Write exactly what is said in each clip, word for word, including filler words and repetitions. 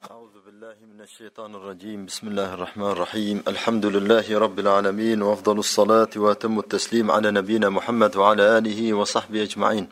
أعوذ بالله من الشيطان الرجيم بسم الله الرحمن الرحيم الحمد لله رب العالمين وأفضل الصلاة وأتم التسليم على نبينا محمد وعلى آله وصحبه أجمعين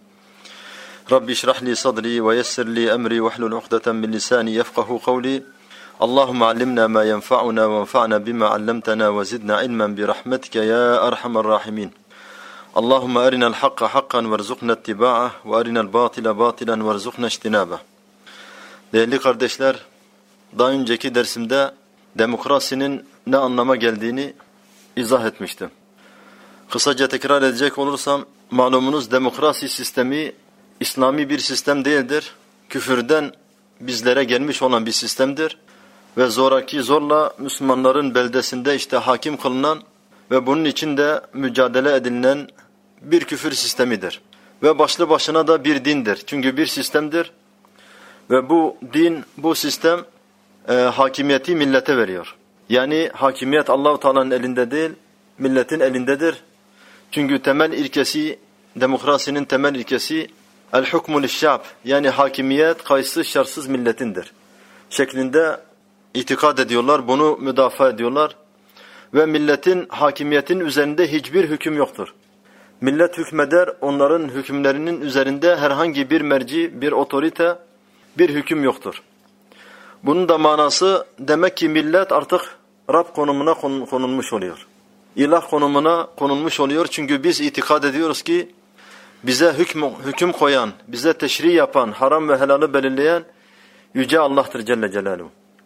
رب اشرح لي صدري ويسر لي أمري واحلل عقدة من لساني يفقه قولي اللهم علمنا ما ينفعنا وانفعنا بما علمتنا وزدنا علما برحمتك يا أرحم الراحمين اللهم أرنا الحق حقا وارزقنا اتباعه وأرنا الباطل باطلا وارزقنا اجتنابه. Değerli kardeşler, daha önceki dersimde demokrasinin ne anlama geldiğini izah etmiştim. Kısaca tekrar edecek olursam, malumunuz demokrasi sistemi İslami bir sistem değildir. Küfürden bizlere gelmiş olan bir sistemdir. Ve zoraki zorla Müslümanların beldesinde işte hakim kılınan ve bunun için de mücadele edilen bir küfür sistemidir. Ve başlı başına da bir dindir. Çünkü bir sistemdir. Ve bu din, bu sistem e, hakimiyeti millete veriyor. Yani hakimiyet Allah-u Teala'nın elinde değil, milletin elindedir. Çünkü temel ilkesi, demokrasinin temel ilkesi el-hukmu liş-şa'b, yani hakimiyet kayıtsız şartsız milletindir şeklinde itikad ediyorlar, bunu müdafaa ediyorlar. Ve milletin hakimiyetin üzerinde hiçbir hüküm yoktur. Millet hükmeder, onların hükümlerinin üzerinde herhangi bir merci, bir otorite, bir hüküm yoktur. Bunun da manası demek ki millet artık Rab konumuna konulmuş oluyor. İlah konumuna konulmuş oluyor. Çünkü biz itikad ediyoruz ki bize hüküm, hüküm koyan, bize teşri yapan, haram ve helalı belirleyen Yüce Allah'tır Celle Celaluhu.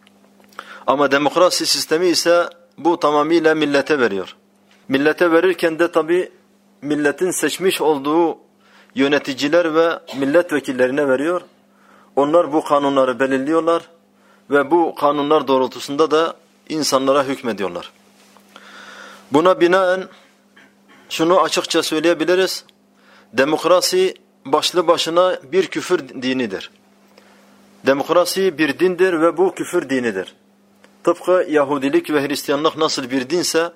Ama demokrasi sistemi ise bu tamamıyla millete veriyor. Millete verirken de tabi milletin seçmiş olduğu yöneticiler ve milletvekillerine veriyor. Onlar bu kanunları belirliyorlar ve bu kanunlar doğrultusunda da insanlara hükmediyorlar. Buna binaen şunu açıkça söyleyebiliriz. Demokrasi başlı başına bir küfür dinidir. Demokrasi bir dindir ve bu küfür dinidir. Tıpkı Yahudilik ve Hristiyanlık nasıl bir dinse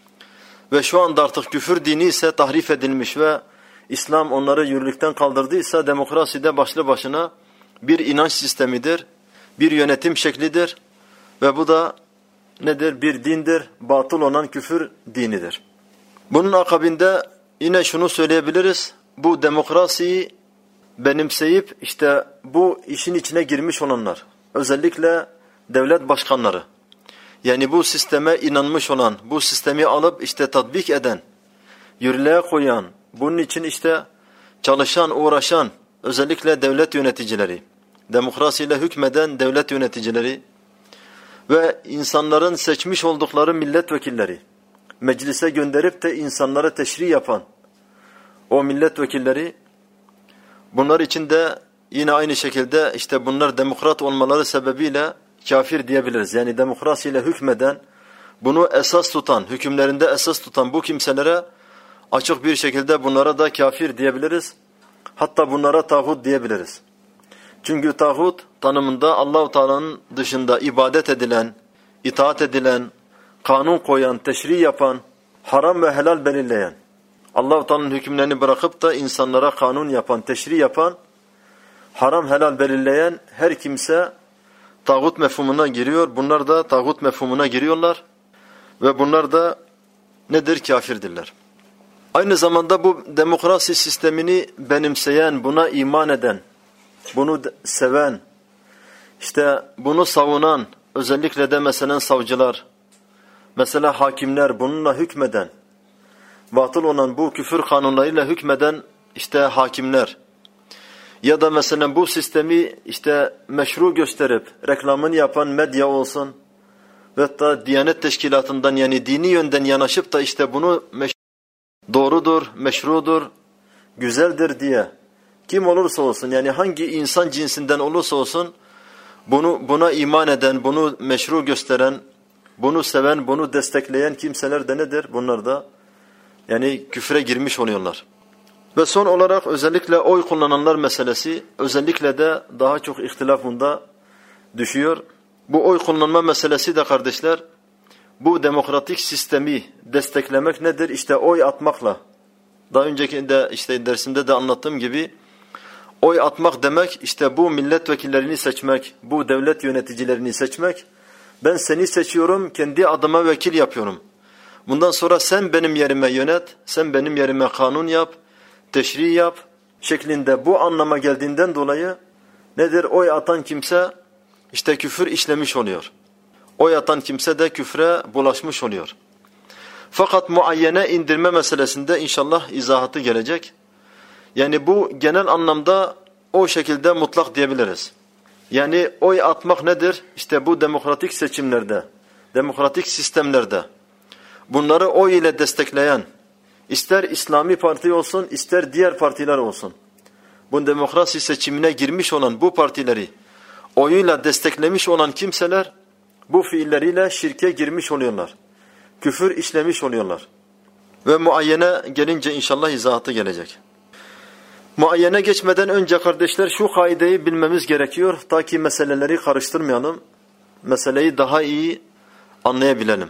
ve şu anda artık küfür dini ise tahrif edilmiş ve İslam onları yürürlükten kaldırdıysa demokrasi de başlı başına bir inanç sistemidir, bir yönetim şeklidir ve bu da nedir? Bir dindir, batıl olan küfür dinidir. Bunun akabinde yine şunu söyleyebiliriz, bu demokrasiyi benimseyip işte bu işin içine girmiş olanlar, özellikle devlet başkanları, yani bu sisteme inanmış olan, bu sistemi alıp işte tatbik eden, yürürlüğe koyan, bunun için işte çalışan, uğraşan, özellikle devlet yöneticileri, demokrasiyle hükmeden devlet yöneticileri ve insanların seçmiş oldukları milletvekilleri, meclise gönderip de insanlara teşri yapan o milletvekilleri, bunlar için de yine aynı şekilde işte bunlar demokrat olmaları sebebiyle kafir diyebiliriz. Yani demokrasiyle hükmeden, bunu esas tutan, hükümlerinde esas tutan bu kimselere açık bir şekilde bunlara da kafir diyebiliriz. Hatta bunlara tağut diyebiliriz. Çünkü tağut tanımında Allah-u Teala'nın dışında ibadet edilen, itaat edilen, kanun koyan, teşri yapan, haram ve helal belirleyen, Allah-u Teala'nın hükümlerini bırakıp da insanlara kanun yapan, teşri yapan, haram helal belirleyen her kimse tağut mefhumuna giriyor. Bunlar da tağut mefhumuna giriyorlar ve bunlar da nedir? Kafirdirler. Aynı zamanda bu demokrasi sistemini benimseyen, buna iman eden, bunu seven, işte bunu savunan, özellikle de mesela savcılar, mesela hakimler, bununla hükmeden, batıl olan bu küfür kanunlarıyla hükmeden işte hakimler ya da mesela bu sistemi işte meşru gösterip reklamını yapan medya olsun ve da Diyanet Teşkilatı'ndan yani dini yönden yanaşıp da işte bunu meşru, doğrudur, meşrudur, güzeldir diye kim olursa olsun, yani hangi insan cinsinden olursa olsun bunu buna iman eden, bunu meşru gösteren, bunu seven, bunu destekleyen kimseler de nedir? Bunlar da yani küfre girmiş oluyorlar. Ve son olarak özellikle oy kullananlar meselesi, özellikle de daha çok ihtilaf bunda düşüyor. Bu oy kullanma meselesi de kardeşler, bu demokratik sistemi desteklemek nedir? İşte oy atmakla. Daha önceki de işte dersimde de anlattığım gibi Oy atmak demek işte bu milletvekillerini seçmek, bu devlet yöneticilerini seçmek. Ben seni seçiyorum, kendi adıma vekil yapıyorum. Bundan sonra sen benim yerime yönet, sen benim yerime kanun yap, teşri yap şeklinde bu anlama geldiğinden dolayı nedir? Oy atan kimse işte küfür işlemiş oluyor. Oy atan kimse de küfre bulaşmış oluyor. Fakat muayyene indirme meselesinde inşallah izahatı gelecek. Yani bu genel anlamda o şekilde mutlak diyebiliriz. Yani oy atmak nedir? İşte bu demokratik seçimlerde, demokratik sistemlerde bunları oy ile destekleyen, ister İslami Parti olsun, ister diğer partiler olsun, bu demokrasi seçimine girmiş olan bu partileri oyuyla desteklemiş olan kimseler bu fiilleriyle şirke girmiş oluyorlar. Küfür işlemiş oluyorlar. Ve muayyene gelince inşallah izahatı gelecek. Muayyene geçmeden önce kardeşler şu kaideyi bilmemiz gerekiyor. Ta ki meseleleri karıştırmayalım. Meseleyi daha iyi anlayabilelim.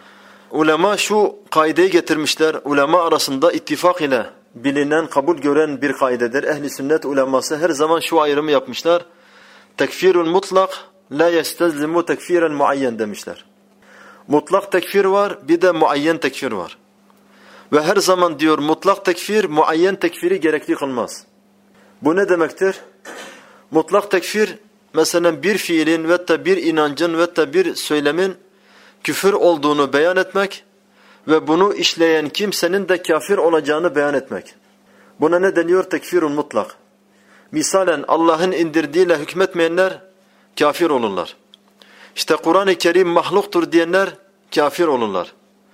Ulema şu kaideyi getirmişler. Ulema arasında ittifak ile bilinen, kabul gören bir kaidedir. Ehli sünnet uleması her zaman şu ayrımı yapmışlar. Tekfirul mutlak la yestelzimu tekfirel muayyen demişler. Mutlak tekfir var, bir de muayyen tekfir var. Ve her zaman diyor mutlak tekfir, muayyen tekfiri gerekli kılmaz. Bu ne demektir? Mutlak tekfir, mesela bir fiilin ve da bir inancın ve da bir söylemin küfür olduğunu beyan etmek ve bunu işleyen kimsenin de kafir olacağını beyan etmek. Buna ne deniyor? Tekfirun mutlak. Misalen Allah'ın indirdiğiyle hükmetmeyenler kafir olurlar. İşte Kur'an-ı Kerim mahluktur diyenler kafir olurlar.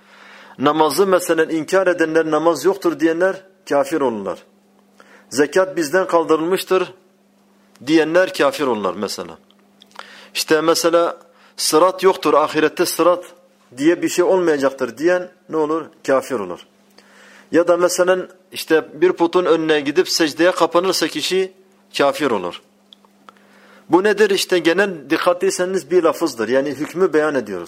Namazı mesela inkar edenler, namaz yoktur diyenler kafir olurlar. Zekat bizden kaldırılmıştır diyenler kafir olurlar mesela. İşte mesela sırat yoktur, ahirette sırat diye bir şey olmayacaktır diyen ne olur? Kafir olur. Ya da mesela işte bir putun önüne gidip secdeye kapanırsa kişi kafir olur. Bu nedir? İşte genel dikkatliyseniz bir lafızdır. Yani hükmü beyan ediyoruz.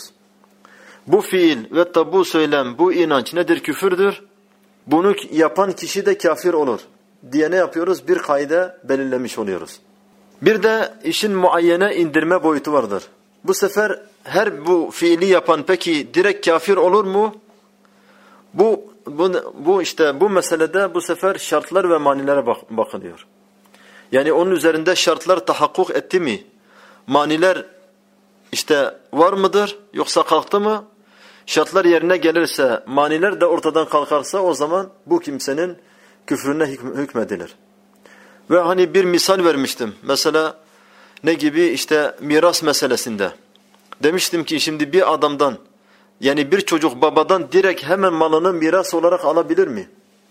Bu fiil ve da bu söylem, bu inanç nedir? Küfürdür. Bunu yapan kişi de kafir olur diye ne yapıyoruz? Bir kaide belirlemiş oluyoruz. Bir de işin muayyene indirme boyutu vardır. Bu sefer her bu fiili yapan peki direkt kafir olur mu? Bu, bu, bu işte bu meselede bu sefer şartlar ve manilere bak, bakılıyor. Yani onun üzerinde şartlar tahakkuk etti mi? Maniler işte var mıdır yoksa kalktı mı? Şartlar yerine gelirse, maniler de ortadan kalkarsa o zaman bu kimsenin küfrüne hükmedilir. Ve hani bir misal vermiştim. Mesela ne gibi? İşte miras meselesinde. Demiştim ki şimdi bir adamdan, yani bir çocuk babadan direkt hemen malını miras olarak alabilir mi?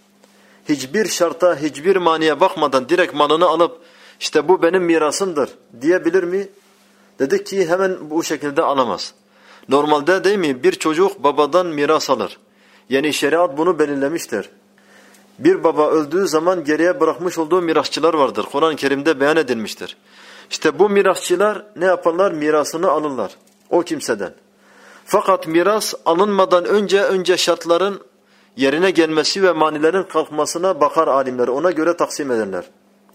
Hiçbir şarta, hiçbir maniye bakmadan direkt malını alıp işte bu benim mirasımdır diyebilir mi? Dedik ki hemen bu şekilde alamaz. Normalde değil mi? Bir çocuk babadan miras alır. Yani şeriat bunu belirlemiştir. Bir baba öldüğü zaman geriye bırakmış olduğu mirasçılar vardır. Kur'an-ı Kerim'de beyan edilmiştir. İşte bu mirasçılar ne yaparlar? Mirasını alırlar o kimseden. Fakat miras alınmadan önce önce şartların yerine gelmesi ve manilerin kalkmasına bakar alimler. Ona göre taksim ederler.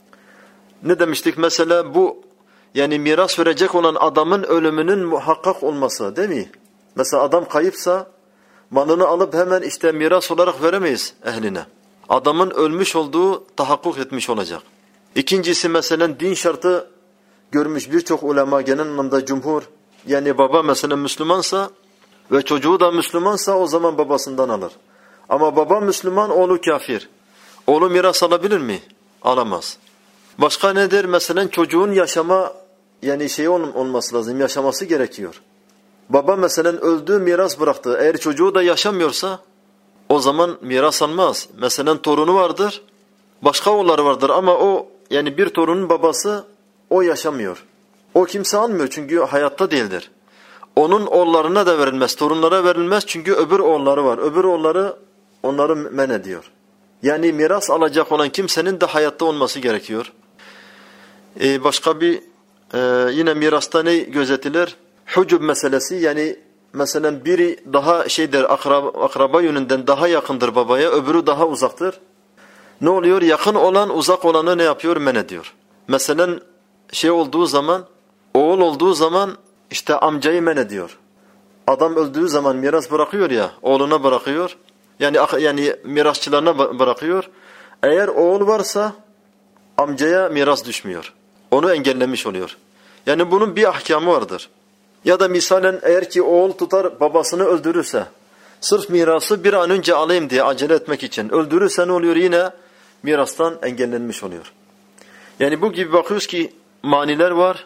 Ne demiştik? Mesela bu yani miras verecek olan adamın ölümünün muhakkak olması değil mi? Mesela adam kayıpsa malını alıp hemen işte miras olarak veremeyiz ehline. Adamın ölmüş olduğu tahakkuk etmiş olacak. İkincisi mesela din şartı görmüş birçok ulema genel anlamda cumhur. Yani baba mesela Müslümansa ve çocuğu da Müslümansa o zaman babasından alır. Ama baba Müslüman, oğlu kafir. Oğlu miras alabilir mi? Alamaz. Başka nedir? Mesela çocuğun yaşama yani şey olması lazım, yaşaması gerekiyor. Baba mesela öldü, miras bıraktı. Eğer çocuğu da yaşamıyorsa o zaman miras almaz. Mesela torunu vardır, başka oğulları vardır ama o yani bir torunun babası o yaşamıyor. O kimse almıyor çünkü hayatta değildir. Onun oğullarına da verilmez, torunlara verilmez çünkü öbür oğulları var. Öbür oğulları onları men ediyor. Yani miras alacak olan kimsenin de hayatta olması gerekiyor. Ee, başka bir e, yine mirasta ne gözetilir? Hucub meselesi, yani mesela biri daha şeydir, akraba, akraba yönünden daha yakındır babaya, öbürü daha uzaktır. ne oluyor? Yakın olan uzak olanı ne yapıyor? Men ediyor. Mesela şey olduğu zaman, oğul olduğu zaman işte amcayı men ediyor. Adam öldüğü zaman miras bırakıyor ya, oğluna bırakıyor. Yani yani mirasçılarına bırakıyor. Eğer oğul varsa amcaya miras düşmüyor. Onu engellemiş oluyor. Yani bunun bir ahkamı vardır. Ya da misalen eğer ki oğul tutar babasını öldürürse, sırf mirası bir an önce alayım diye acele etmek için öldürürse ne oluyor? Yine mirastan engellenmiş oluyor. Yani bu gibi bakıyoruz ki maniler var,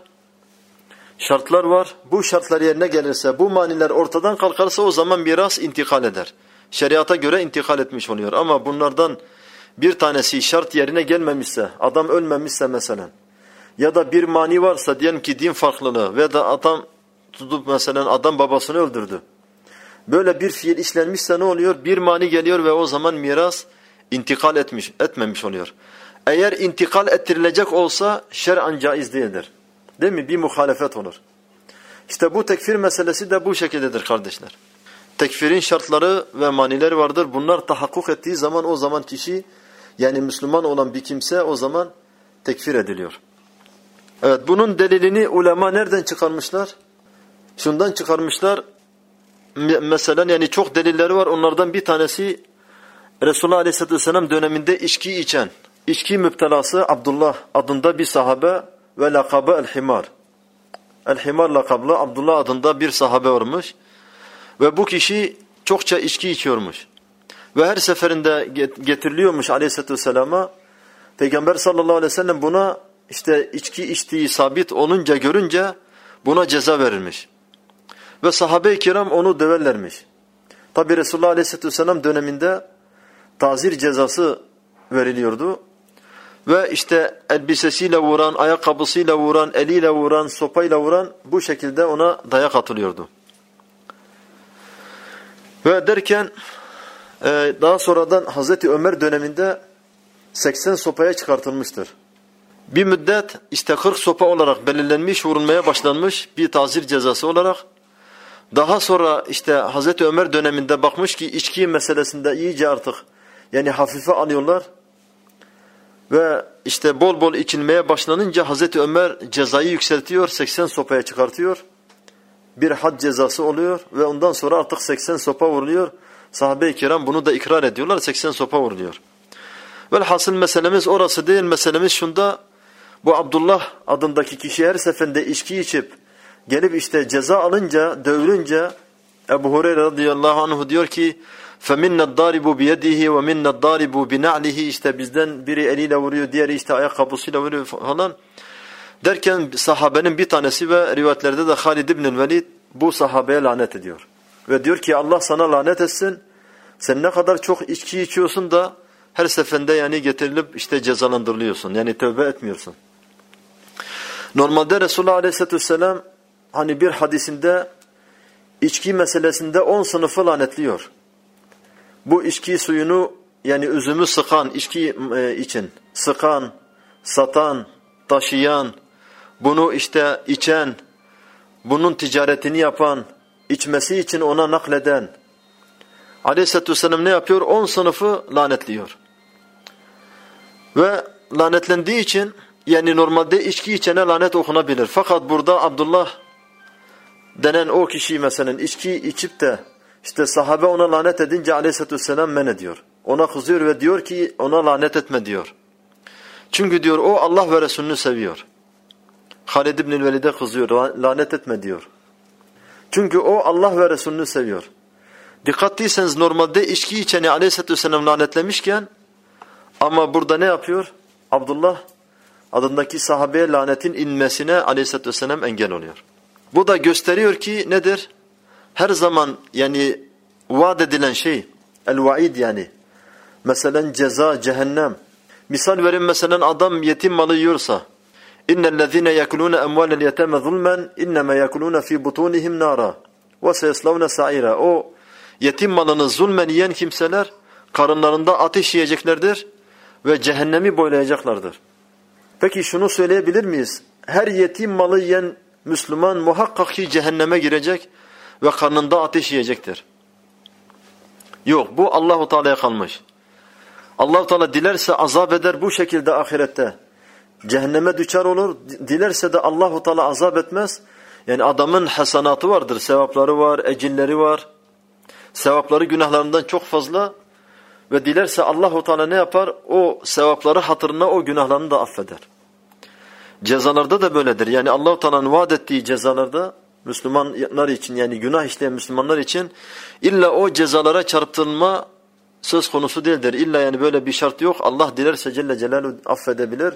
şartlar var. Bu şartlar yerine gelirse, bu maniler ortadan kalkarsa o zaman miras intikal eder. Şeriata göre intikal etmiş oluyor. Ama bunlardan bir tanesi şart yerine gelmemişse, adam ölmemişse mesela, ya da bir mani varsa, diyelim ki din farklılığı ve da adam tutup mesela adam babasını öldürdü. Böyle bir fiil işlenmişse ne oluyor? Bir mani geliyor ve o zaman miras intikal etmiş, etmemiş oluyor. Eğer intikal ettirilecek olsa şer'an caiz değildir. Değil mi? Bir muhalefet olur. İşte bu tekfir meselesi de bu şekildedir kardeşler. Tekfirin şartları ve manileri vardır. Bunlar tahakkuk ettiği zaman o zaman kişi, yani Müslüman olan bir kimse o zaman tekfir ediliyor. Evet, bunun delilini ulema nereden çıkarmışlar? Şundan çıkarmışlar. Mesela yani çok delilleri var. Onlardan bir tanesi Resulullah Aleyhisselatü Vesselam döneminde içki içen, içki müptelası Abdullah adında bir sahabe ve lakabı El-Himar. El-Himar lakablı Abdullah adında bir sahabe varmış. Ve bu kişi çokça içki içiyormuş. Ve her seferinde getiriliyormuş Aleyhisselatü Vesselam'a. Peygamber sallallahu aleyhi ve sellem buna işte içki içtiği sabit olunca, görünce buna ceza verilmiş. Ve sahabe-i kiram onu döverlermiş. Tabi Resulullah Aleyhisselatü Vesselam döneminde tazir cezası veriliyordu. Ve işte elbisesiyle vuran, ayakkabısıyla vuran, eliyle vuran, sopayla vuran, bu şekilde ona dayak atılıyordu. Ve derken daha sonradan Hazreti Ömer döneminde seksen sopaya çıkartılmıştır. Bir müddet işte kırk sopa olarak belirlenmiş, vurulmaya başlanmış bir tazir cezası olarak. Daha sonra işte Hazreti Ömer döneminde bakmış ki içki meselesinde iyice artık yani hafife alıyorlar. Ve işte bol bol içilmeye başlanınca Hazreti Ömer cezayı yükseltiyor, seksen sopaya çıkartıyor. Bir had cezası oluyor ve ondan sonra artık seksen sopa vuruluyor. Sahabe-i kiram bunu da ikrar ediyorlar, seksen sopa vuruluyor. Velhasıl meselemiz orası değil, meselemiz şunda: bu Abdullah adındaki kişi her seferinde içki içip gelip işte ceza alınca, dövülünce Ebu Hureyre radıyallahu anh diyor ki فَمِنَّ الضَّارِبُ بِيَدِهِ وَمِنَّ الضَّارِبُ بِنَعْلِهِ işte bizden biri eliyle vuruyor, diğeri işte ayakkabısıyla vuruyor falan. Derken sahabenin bir tanesi ve rivayetlerde de Halid ibn Velid bu sahabeye lanet ediyor. Ve diyor ki Allah sana lanet etsin. Sen ne kadar çok içki içiyorsun da her seferinde yani getirilip işte cezalandırılıyorsun. Yani tövbe etmiyorsun. Normalde Resulullah Aleyhisselatü Vesselam hani bir hadisinde içki meselesinde on sınıfı lanetliyor. Bu içki suyunu yani üzümü sıkan, içki için sıkan, satan, taşıyan, bunu işte içen, bunun ticaretini yapan, içmesi için ona nakleden Aleyhisselatü Vesselam ne yapıyor? On sınıfı lanetliyor. Ve lanetlendiği için yani normalde içki içene lanet okunabilir. Fakat burada Abdullah denen o kişi mesela içki içip de işte sahabe ona lanet edince Aleyhisselatü Vesselam men ediyor. Ona kızıyor ve diyor ki ona lanet etme diyor. Çünkü diyor o Allah ve Resulünü seviyor. Halid ibn Velid'e kızıyor, lanet etme diyor. Çünkü o Allah ve Resulünü seviyor. Dikkatliyseniz normalde içki içeni Aleyhisselatü Vesselam lanetlemişken ama burada ne yapıyor? Abdullah adındaki sahabeye lanetin inmesine Aleyhisselatü Vesselam engel oluyor. Bu da gösteriyor ki nedir? Her zaman yani vaat edilen şey, el-vaid yani. Mesela ceza, cehennem. Misal verin mesela adam yetim malı yiyorsa İnnellezîne yekulûne emvâlel yetâme zulmen inneme yekulûne fî butûnihim nâra ve seyeslavne sa'ira. O yetim malını zulmen yiyen kimseler karınlarında ateş yiyeceklerdir ve cehennemi boylayacaklardır. Peki şunu söyleyebilir miyiz? Her yetim malı yiyen Müslüman muhakkak ki cehenneme girecek ve karnında ateş yiyecektir. Yok, bu Allahu Teala'ya kalmış. Allah-u Teala dilerse azap eder bu şekilde ahirette. Cehenneme düçar olur. Dilerse de Allah-u Teala azap etmez. Yani adamın hasenatı vardır, sevapları var, ecilleri var. Sevapları günahlarından çok fazla ve dilerse Allah-u Teala ne yapar? O sevapları hatırına o günahlarını da affeder. Cezalarda da böyledir. Yani Allah-u Teala'nın vaat ettiği cezalarda Müslümanlar için, yani günah işleyen Müslümanlar için illa o cezalara çarptırılma söz konusu değildir. İlla yani böyle bir şart yok. Allah dilerse Celle Celaluhu affedebilir.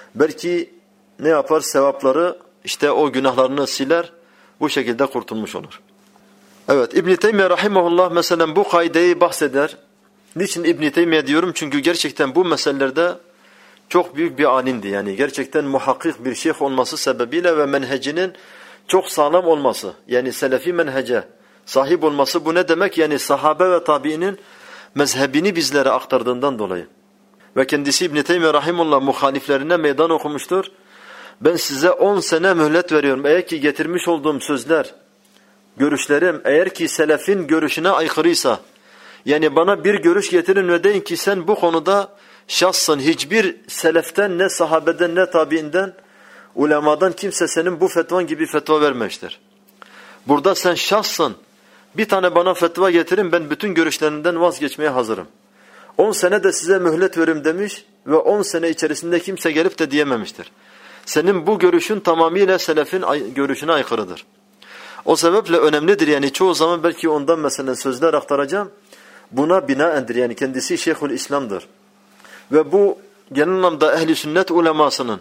Belki ne yapar? Sevapları, işte o günahlarını siler. Bu şekilde kurtulmuş olur. Evet, İbn-i Teymiye rahimahullah mesela bu kaideyi bahseder. Niçin İbn-i Teymiye diyorum? Çünkü gerçekten bu meselelerde çok büyük bir alimdi. Yani gerçekten muhakkik bir şeyh olması sebebiyle ve menhecinin çok sağlam olması. Yani selefi menhece sahip olması, bu ne demek? Yani sahabe ve tabiinin mezhebini bizlere aktardığından dolayı. Ve kendisi İbn-i Teymiye rahimahullah muhaliflerine meydan okumuştur. Ben size on sene mühlet veriyorum. Eğer ki getirmiş olduğum sözler, görüşlerim eğer ki selefin görüşüne aykırıysa, yani bana bir görüş getirin ve deyin ki sen bu konuda şahsın, hiçbir seleften, ne sahabeden, ne tabiinden, ulemadan kimse senin bu fetvan gibi fetva vermemiştir. Burada sen şahsın, bir tane bana fetva getirin, ben bütün görüşlerimden vazgeçmeye hazırım. on sene de size mühlet verim demiş ve on sene içerisinde kimse gelip de diyememiştir. Senin bu görüşün tamamıyla selefin görüşüne aykırıdır. O sebeple önemlidir, yani çoğu zaman belki ondan mesela sözler aktaracağım. Buna binaendir, yani kendisi Şeyhül İslam'dır. Ve bu genel anlamda ehli sünnet ulemasının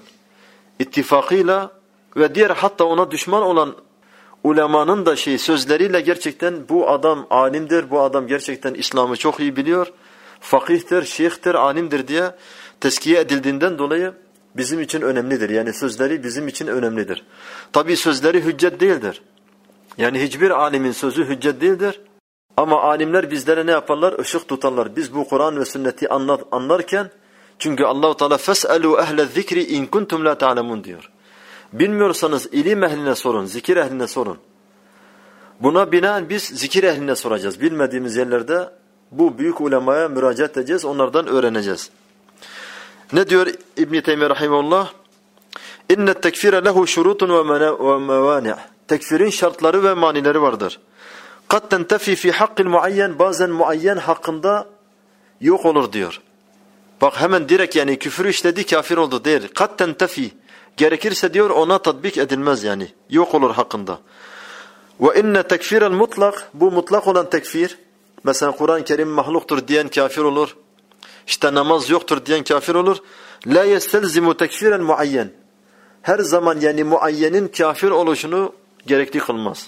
ittifakıyla ve diğer hatta ona düşman olan ulemanın da şey sözleriyle gerçekten bu adam alimdir, bu adam gerçekten İslam'ı çok iyi biliyor, fakihtir, şeyhtir, alimdir diye tezkiye edildiğinden dolayı bizim için önemlidir. Yani sözleri bizim için önemlidir. Tabii sözleri hüccet değildir. Yani hiçbir alimin sözü hüccet değildir. Ama alimler bizlere ne yaparlar? Işık tutarlar. Biz bu Kur'an ve sünneti anlar, anlarken, çünkü Allah-u Teala فَاسْأَلُوا اَهْلَ الذِّكْرِ اِنْ كُنْتُمْ لَا تَعْلَمُونَ diyor. Bilmiyorsanız ilim ehline sorun, zikir ehline sorun. Buna binaen biz zikir ehline soracağız. Bilmediğimiz yerlerde bu büyük ulemaya müracaat edeceğiz, onlardan öğreneceğiz. Ne diyor İbn-i Teymiye rahimahullah? اِنَّ التَّكْفِيرَ لَهُ شُرُوطٌ وَمَوَانِعٌ Tekfirin şartları ve manileri vardır. قَدْ تَنْتَفِي فِي حَقِّ الْمُعَيَّنِ Bazen muayyen hakkında yok olur diyor. Bak hemen direkt yani küfür işledi, kafir oldu değil. قَدْ تَنْتَفِي Gerekirse diyor ona tatbik edilmez, yani yok olur hakkında. وَاِنَّ تَكْفِيرَ الْمُطْلَقِ Bu mutlak olan tekfir. Mesela Kur'an-ı Kerim mahluktur diyen kafir olur. İşte namaz yoktur diyen kafir olur. لَا يَسْتَلْزِمُ تَكْفِيرَ الْمُعَيَّنِ Her zaman yani muayyenin kafir oluşunu gerekli kılmaz.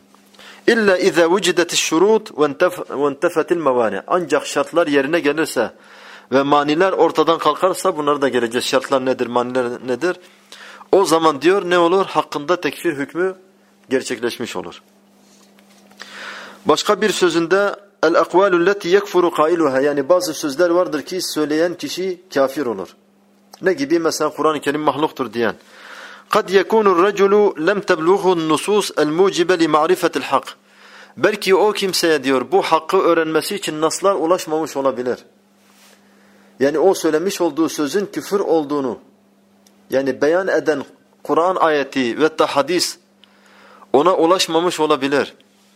İlla iza vucidetis şurut ve entefetil mevani. Ancak şartlar yerine gelirse ve maniler ortadan kalkarsa, bunları da geleceğiz. Şartlar nedir, maniler nedir? O zaman diyor ne olur? Hakkında tekfir hükmü gerçekleşmiş olur. Başka bir sözünde el-akvalu leti yekfuru kailuha, yani bazı sözler vardır ki söyleyen kişi kafir olur. Ne gibi? Mesela Kur'an-ı Kerim mahluktur diyen. قَدْ يَكُونُ الرَّجُلُ لَمْ تَبْلُغُ النُّصُوص الْمُوجِبَ لِمَعْرِفَةِ الْحَقِّ Belki o kimseye diyor bu hakkı öğrenmesi için naslar ulaşmamış olabilir. Yani o söylemiş olduğu sözün küfür olduğunu, yani beyan eden Kur'an ayeti ve da hadis ona ulaşmamış olabilir.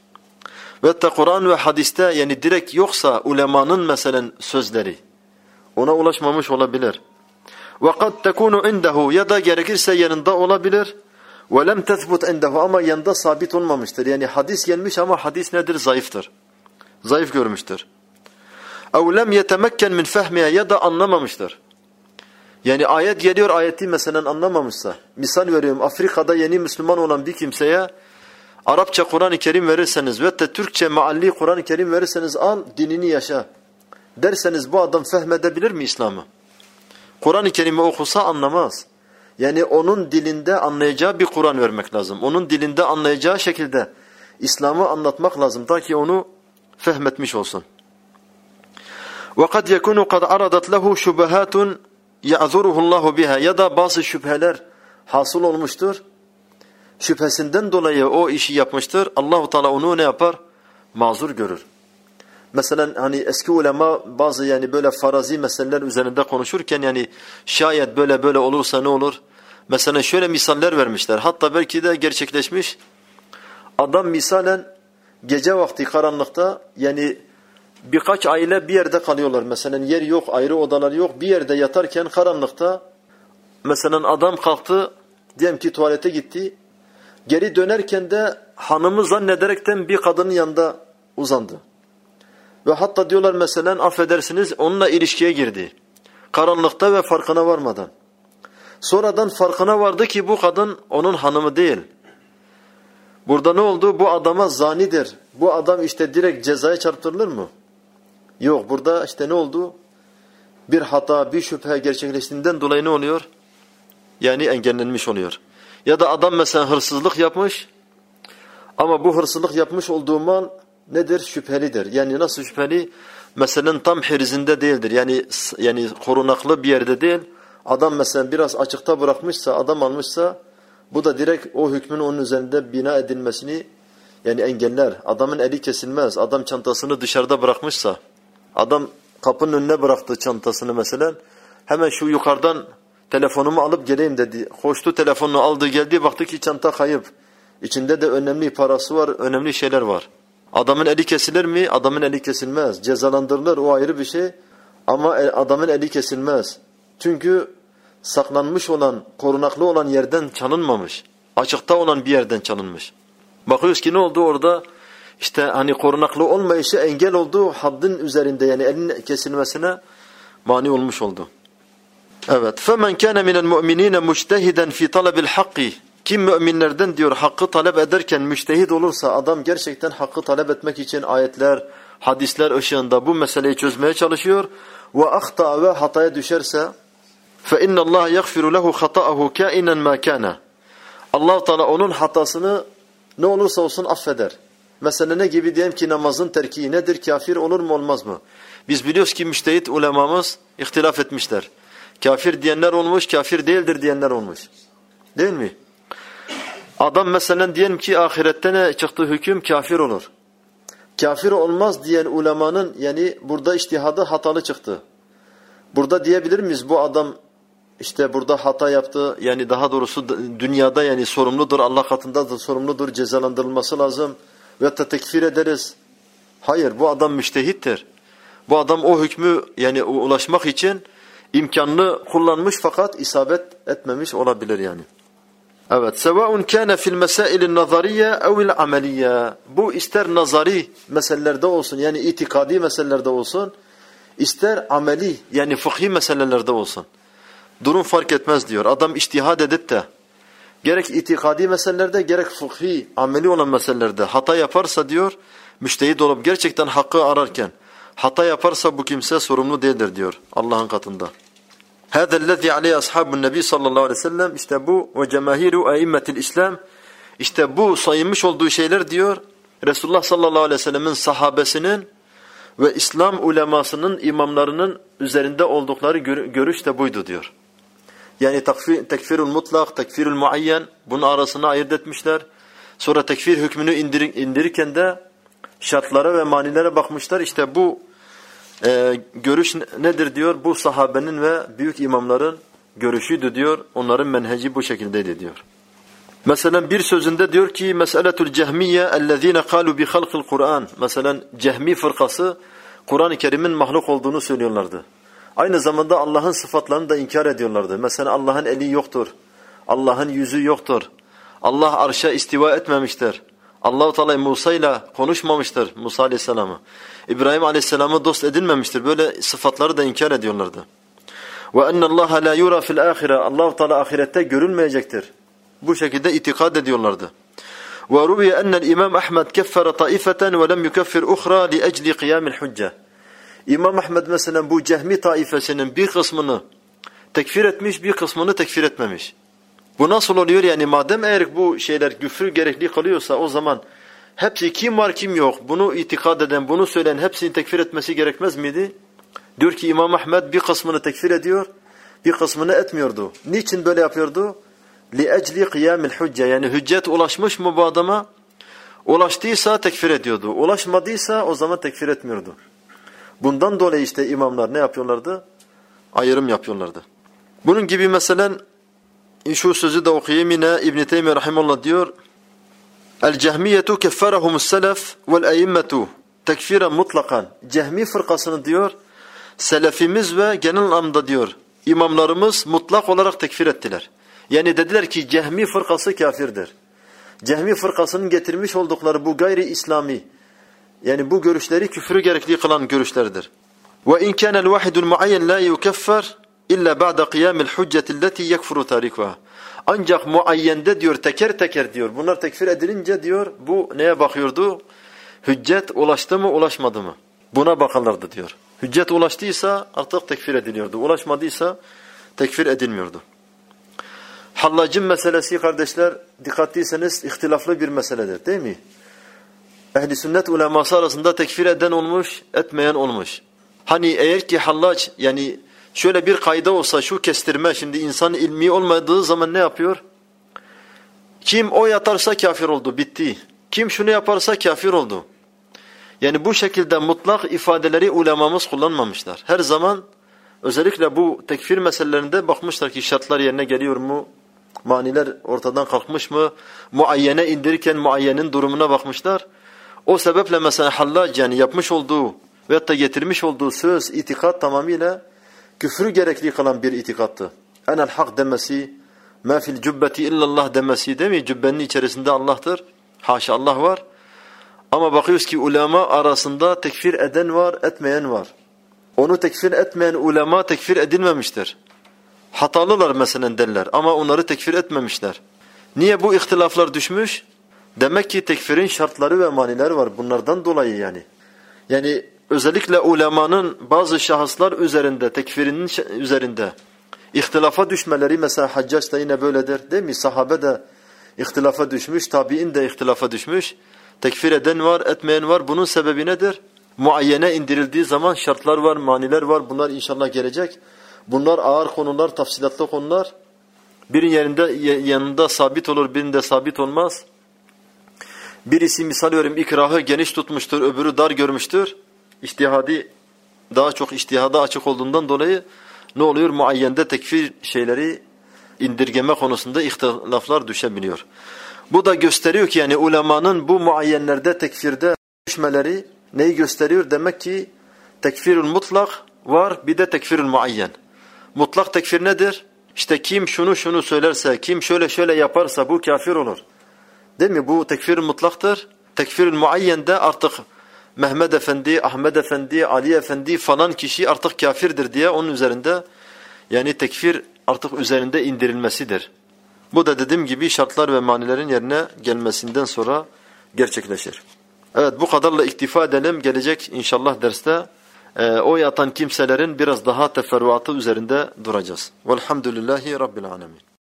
Ve da Kur'an ve hadiste yani direkt yoksa ulemanın mesela sözleri ona ulaşmamış olabilir. وَقَدْ تَكُونُ عِنْدَهُ Ya da gerekirse yanında olabilir. وَلَمْ تَثْبُتْ عِنْدَهُ Ama yanında sabit olmamıştır. Yani hadis gelmiş ama hadis nedir? Zayıftır. Zayıf görmüştür. اَوْ لَمْ يَتَمَكَّنْ مِنْ فَهْمِهَا Ya da anlamamıştır. Yani ayet geliyor, ayeti mesela anlamamışsa. Misal veriyorum, Afrika'da yeni Müslüman olan bir kimseye Arapça Kur'an-ı Kerim verirseniz ve de Türkçe mealli Kur'an-ı Kerim verirseniz, al dinini yaşa derseniz, bu adam fehmedebilir mi İslam'ı? Kur'an-ı Kerim'i okusa anlamaz. Yani onun dilinde anlayacağı bir Kur'an vermek lazım. Onun dilinde anlayacağı şekilde İslam'ı anlatmak lazım ta ki onu fehmetmiş olsun. وَقَدْ يَكُونُ قَدْ عَرَضَتْ لَهُ شُبَهَاتٌ يَعْذُرُهُ اللّٰهُ بِهَا Ya da bazı şüpheler hasıl olmuştur. Şüphesinden dolayı o işi yapmıştır. Allah-u Teala onu ne yapar? Mazur görür. Mesela hani eski ulema bazı yani böyle farazi meseleler üzerinde konuşurken yani şayet böyle böyle olursa ne olur? Mesela şöyle misaller vermişler. Hatta belki de gerçekleşmiş. Adam misalen gece vakti karanlıkta yani birkaç aile bir yerde kalıyorlar. Mesela yer yok, ayrı odalar yok. Bir yerde yatarken karanlıkta mesela adam kalktı, diyelim ki tuvalete gitti. Geri dönerken de hanımı zannederekten bir kadının yanında uzandı. Ve hatta diyorlar mesela affedersiniz onunla ilişkiye girdi. Karanlıkta ve farkına varmadan. Sonradan farkına vardı ki bu kadın onun hanımı değil. Burada ne oldu? Bu adama zanidir. Bu adam işte direkt cezaya çarptırılır mı? Yok, burada işte ne oldu? Bir hata, bir şüphe gerçekleştiğinden dolayı ne oluyor? Yani engellenmiş oluyor. Ya da adam mesela hırsızlık yapmış ama bu hırsızlık yapmış olduğu mal nedir? Şüphelidir. Yani nasıl şüpheli? Mesela tam hirzinde değildir. Yani yani korunaklı bir yerde değil. Adam mesela biraz açıkta bırakmışsa, adam almışsa bu da direkt o hükmün onun üzerinde bina edilmesini yani engeller. Adamın eli kesilmez. Adam çantasını dışarıda bırakmışsa, adam kapının önüne bıraktı çantasını mesela, hemen şu yukarıdan telefonumu alıp geleyim dedi. Koştu, telefonunu aldı, geldi, baktı ki çanta kayıp. İçinde de önemli parası var, önemli şeyler var. Adamın eli kesilir mi? Adamın eli kesilmez. Cezalandırılır, o ayrı bir şey. Ama adamın eli kesilmez. Çünkü saklanmış olan, korunaklı olan yerden çalınmamış. Açıkta olan bir yerden çalınmış. Bakıyoruz ki ne oldu orada? İşte hani korunaklı olmayışı engel oldu. Haddin üzerinde yani elin kesilmesine mani olmuş oldu. Evet. فَمَنْ كَانَ مِنَ الْمُؤْمِنِينَ مُجْتَهِدًا فِي طَلَبِ الْحَقِّ Kim müminlerden diyor hakkı talep ederken müçtehid olursa, adam gerçekten hakkı talep etmek için ayetler, hadisler ışığında bu meseleyi çözmeye çalışıyor ve ahta ve hataya düşerse فَاِنَّ اللّٰهَ يَغْفِرُ لَهُ خَطَأَهُ كَائِنًا مَا كَانَ Allah Teala onun hatasını ne olursa olsun affeder. Mesela ne gibi diyelim ki namazın terki nedir? Kafir olur mu olmaz mı? Biz biliyoruz ki müştehit ulemamız ihtilaf etmişler. Kafir diyenler olmuş, kafir değildir diyenler olmuş. Değil mi? Adam mesela diyelim ki ahirette ne çıktı hüküm? Kafir olur. Kafir olmaz diyen ulemanın yani burada içtihadı hatalı çıktı. Burada diyebilir miyiz bu adam işte burada hata yaptı, yani daha doğrusu dünyada yani sorumludur, Allah katındadır, sorumludur, cezalandırılması lazım ve da tekfir ederiz. Hayır, bu adam müştehittir. Bu adam o hükmü yani ulaşmak için imkanını kullanmış fakat isabet etmemiş olabilir yani. Evet, sevaun kana fil mesailin nazariyye ev'l ameliyye. Bu ister nazari meselelerde olsun yani itikadi meselelerde olsun, ister ameli yani fıkhi meselelerde olsun. Durum fark etmez diyor. Adam içtihad edip de gerek itikadi meselelerde gerek fıkhi, ameli olan meselelerde hata yaparsa diyor, müştehid olup gerçekten hakkı ararken hata yaparsa bu kimse sorumlu değildir diyor Allah'ın katında. هذا الذي عليه أصحاب النبي sallallahu aleyhi ve sellem, işte bu ve cemahiru aimmetil İslam, işte bu sayılmış olduğu şeyler diyor Resulullah sallallahu aleyhi ve sellemin sahabesinin ve İslam ulemasının, imamlarının üzerinde oldukları görüş de buydu diyor. Yani tekfir, tekfirul mutlak, tekfirul muayyen, bunun arasına ayırt etmişler. Sonra tekfir hükmünü indir, indirirken de şartlara ve manilere bakmışlar. İşte bu e, görüş nedir diyor? Bu sahabenin ve büyük imamların görüşüydü diyor. Onların menheci bu şekildeydi diyor. Mesela bir sözünde diyor ki meseletul cehmiye ellezine kalu bi halqil Kur'an. Mesela Cehmi fırkası Kur'an-ı Kerim'in mahluk olduğunu söylüyorlardı. Aynı zamanda Allah'ın sıfatlarını da inkar ediyorlardı. Mesela Allah'ın eli yoktur. Allah'ın yüzü yoktur. Allah arşa istiva etmemiştir. Allah-u Teala Musa ile konuşmamıştır, Musa Aleyhisselam'ı. İbrahim Aleyhisselam'ı dost edinmemiştir. Böyle sıfatları da inkar ediyorlardı. Ve ennallaha la yura fil ahire. Allah-u Teala ahirette görülmeyecektir. Bu şekilde itikad ediyorlardı. Ve ruviye ennel İmam Ahmed keffere taifeten ve lem yukeffir ukhra li ecli qiyamil hücce. İmam Ahmed mesela bu Cehmi taifesinin bir kısmını tekfir etmiş, bir kısmını tekfir etmemiş. Bu nasıl oluyor yani? Madem eğer bu şeyler küfür gerekli kılıyorsa o zaman hepsi kim var kim yok, bunu itikad eden, bunu söyleyen hepsini tekfir etmesi gerekmez miydi? Diyor ki İmam Ahmed bir kısmını tekfir ediyor, bir kısmını etmiyordu. Niçin böyle yapıyordu? لِأَجْلِ قِيَامِ الْحُجَّةِ Yani hüccet ulaşmış mı bu adama? Ulaştıysa tekfir ediyordu. Ulaşmadıysa o zaman tekfir etmiyordu. Bundan dolayı işte imamlar ne yapıyorlardı? Ayrım yapıyorlardı. Bunun gibi mesela şu sözü de okuyayım yine İbn-i Teymiye Rahimullah diyor. El-Cehmiyetu kefferehumus selef vel-eyyimmetu tekfiren mutlakan. Cehmi fırkasını diyor, selefimiz ve genel anlamda diyor, imamlarımız mutlak olarak tekfir ettiler. Yani dediler ki Cehmi fırkası kafirdir. Cehmi fırkasının getirmiş oldukları bu gayri İslami, yani bu görüşleri küfrü gerekli kılan görüşlerdir. Ve in kana el-vahidul muayyen la yukeffer illa ba'da qiyamil hucceti allati yekfuru tarikuha. Ancak muayyende diyor teker teker diyor. Bunlar tekfir edilince diyor bu neye bakıyordu? Hüccet ulaştı mı ulaşmadı mı? Buna bakarlardı diyor. Hüccet ulaştıysa artık tekfir ediliyordu. Ulaşmadıysa tekfir edilmiyordu. Hallacın meselesi kardeşler dikkatliyseniz ihtilaflı bir meseledir değil mi? Ehli sünnet uleması arasında tekfir eden olmuş, etmeyen olmuş. Hani eğer ki hallac yani şöyle bir kayda olsa şu kestirme şimdi insan ilmi olmadığı zaman ne yapıyor? Kim o yatarsa kafir oldu, bitti. Kim şunu yaparsa kafir oldu. Yani bu şekilde mutlak ifadeleri ulemamız kullanmamışlar. Her zaman özellikle bu tekfir meselelerinde bakmışlar ki şartlar yerine geliyor mu? Maniler ortadan kalkmış mı? Muayyene indirirken muayyenin durumuna bakmışlar. O sebeple mesela hallac yani yapmış olduğu veyahut da getirmiş olduğu söz, itikat tamamıyla küfrü gerekli kılan bir itikattı. Enel hak demesi, ma fil cübbeti illallah demesi değil mi? Cübbenin içerisinde Allah'tır. Haşa Allah var. Ama bakıyoruz ki ulema arasında tekfir eden var, etmeyen var. Onu tekfir etmeyen ulema tekfir edilmemiştir. Hatalılar mesela derler ama onları tekfir etmemişler. Niye bu ihtilaflar düşmüş? Demek ki tekfirin şartları ve manileri var. Bunlardan dolayı yani. Yani özellikle ulemanın bazı şahıslar üzerinde, tekfirinin üzerinde ihtilafa düşmeleri mesela Haccac da yine böyledir değil mi? Sahabe de ihtilafa düşmüş, tabi'in de ihtilafa düşmüş. Tekfir eden var, etmeyen var. Bunun sebebi nedir? Muayyene indirildiği zaman şartlar var, maniler var. Bunlar inşallah gelecek. Bunlar ağır konular, tafsilatlı konular. Birinin yerinde yanında sabit olur, birinde sabit olmaz. Birisi misal veriyorum ikrahı geniş tutmuştur, öbürü dar görmüştür. İçtihadi daha çok içtihada açık olduğundan dolayı ne oluyor? Muayyende tekfir şeyleri indirgeme konusunda ihtilaflar düşebiliyor. Bu da gösteriyor ki yani ulemanın bu muayyenlerde tekfirde düşmeleri neyi gösteriyor? Demek ki tekfirül mutlak var bir de tekfirül muayyen. Mutlak tekfir nedir? İşte kim şunu şunu söylerse, kim şöyle şöyle yaparsa bu kafir olur. Değil mi? Bu tekfir-i mutlaktır. Tekfir-i muayyende artık Mehmet Efendi, Ahmet Efendi, Ali Efendi falan kişi artık kafirdir diye onun üzerinde yani tekfir artık üzerinde indirilmesidir. Bu da dediğim gibi şartlar ve manilerin yerine gelmesinden sonra gerçekleşir. Evet bu kadarla iktifa edelim. Gelecek inşallah derste e, o yatan kimselerin biraz daha teferruatı üzerinde duracağız. Velhamdülillahi Rabbil Alemin.